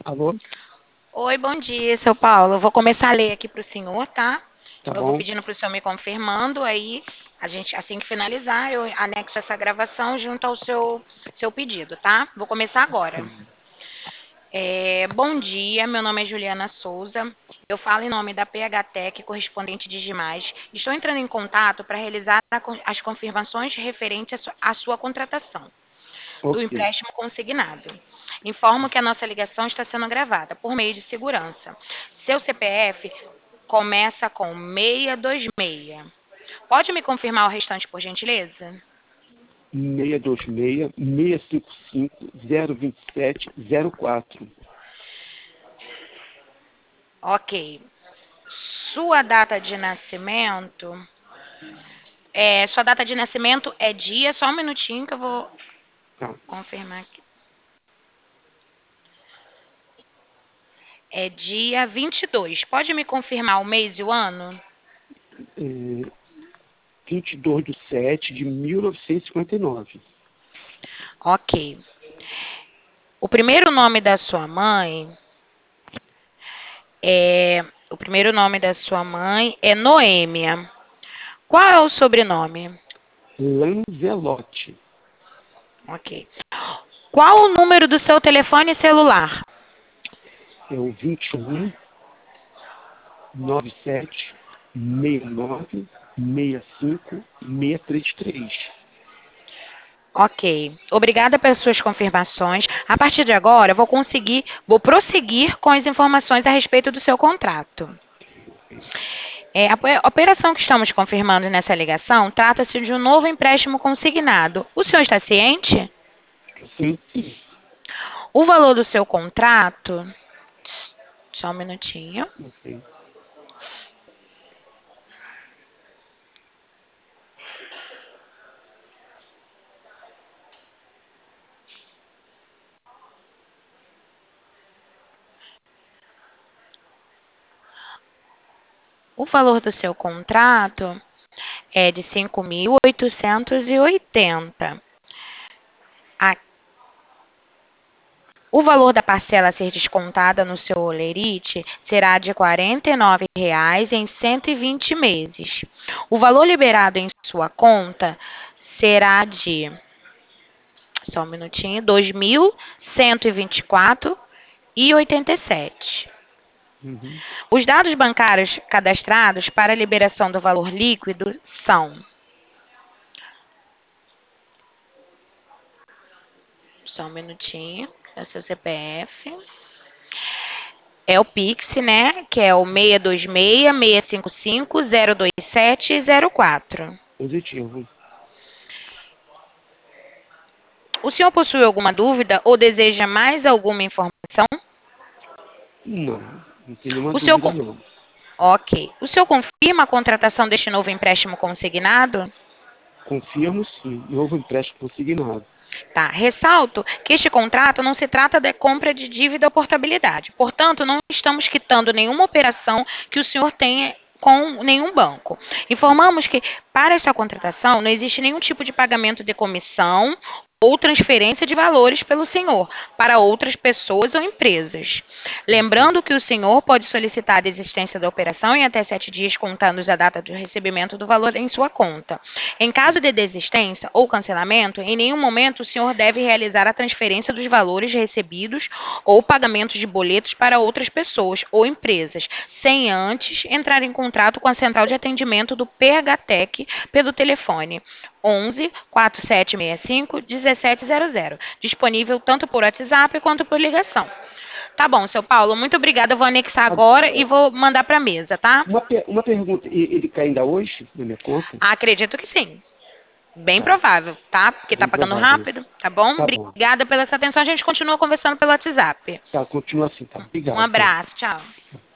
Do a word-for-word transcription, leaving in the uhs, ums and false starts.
Alô? Oi, bom dia, seu Paulo. Eu vou começar a ler aqui para o senhor, tá? Tá Eu vou bom? pedindo para o senhor me confirmando, aí a gente, assim que finalizar, eu anexo essa gravação junto ao seu, seu pedido, tá? Vou começar agora. Sim. É, bom dia, meu nome é Juliana Souza. Eu falo em nome da P H Tech, correspondente de Digimais. Estou entrando em contato para realizar a con- as confirmações referentes à su- à sua contratação do Ok. empréstimo consignado. Informo que a nossa ligação está sendo gravada por meio de segurança. Seu C P F começa com seiscentos e vinte e seis. Pode me confirmar o restante, por gentileza? seis dois seis, seis cinco cinco, zero dois sete, zero quatro. Ok. Sua data de nascimento. É, sua data de nascimento é dia. Só um minutinho que eu vou Tá. confirmar aqui. É dia vinte e dois. Pode me confirmar o mês e o ano? É, vinte e dois de sete de mil novecentos e cinquenta e nove. Ok. O primeiro nome da sua mãe é. O primeiro nome da sua mãe é Noêmia. Qual é o sobrenome? Lanzelotti. Ok. Qual o número do seu telefone celular? É o vinte e um, noventa e sete, sessenta e nove, sessenta e cinco, seiscentos e trinta e três. Ok. Obrigada pelas suas confirmações. A partir de agora, eu vou conseguir, vou prosseguir com as informações a respeito do seu contrato. É, a po- a operação que estamos confirmando nessa ligação trata-se de um novo empréstimo consignado. O senhor está ciente? Sim, sim. O valor do seu contrato. Só um minutinho. Ok. O valor do seu contrato é de cinco mil oitocentos e oitenta. A- O valor da parcela a ser descontada no seu holerite será de R$ quarenta e nove reais em cento e vinte meses. O valor liberado em sua conta será de, só um minutinho, dois mil cento e vinte e quatro e oitenta e sete. Uhum. Os dados bancários cadastrados para a liberação do valor líquido são, só um minutinho, é o seu C P F. É o Pix, né? Que é o seis dois seis, seis cinco cinco, zero dois sete zero quatro. Positivo. O senhor possui alguma dúvida ou deseja mais alguma informação? Não, não tem nenhuma O senhor, dúvida, con- não. ok. O senhor confirma a contratação deste novo empréstimo consignado? Confirmo sim. Novo empréstimo consignado. Tá. Ressalto que este contrato não se trata de compra de dívida ou portabilidade. Portanto, não estamos quitando nenhuma operação que o senhor tenha com nenhum banco. Informamos que para esta contratação não existe nenhum tipo de pagamento de comissão ou transferência de valores pelo senhor para outras pessoas ou empresas. Ok. Lembrando que o senhor pode solicitar a desistência da operação em até sete dias contando da data de recebimento do valor em sua conta. Em caso de desistência ou cancelamento, em nenhum momento o senhor deve realizar a transferência dos valores recebidos ou pagamentos de boletos para outras pessoas ou empresas, sem antes entrar em contrato com a central de atendimento do P H Tech pelo telefone onze, quatro sete seis cinco, um sete zero zero, disponível tanto por WhatsApp quanto por ligação. Tá bom, seu Paulo, muito obrigada. Eu vou anexar agora e vou mandar para a mesa, tá? Uma, per- uma pergunta, e- ele cai ainda hoje na minha conta? Acredito que sim. Bem Tá, provável, tá? Porque tá bem pagando provável. rápido, tá bom? Tá bom. Obrigada pela sua atenção. A gente continua conversando pelo WhatsApp. Tá, continua assim, tá. Um Obrigado, tá. abraço, tchau.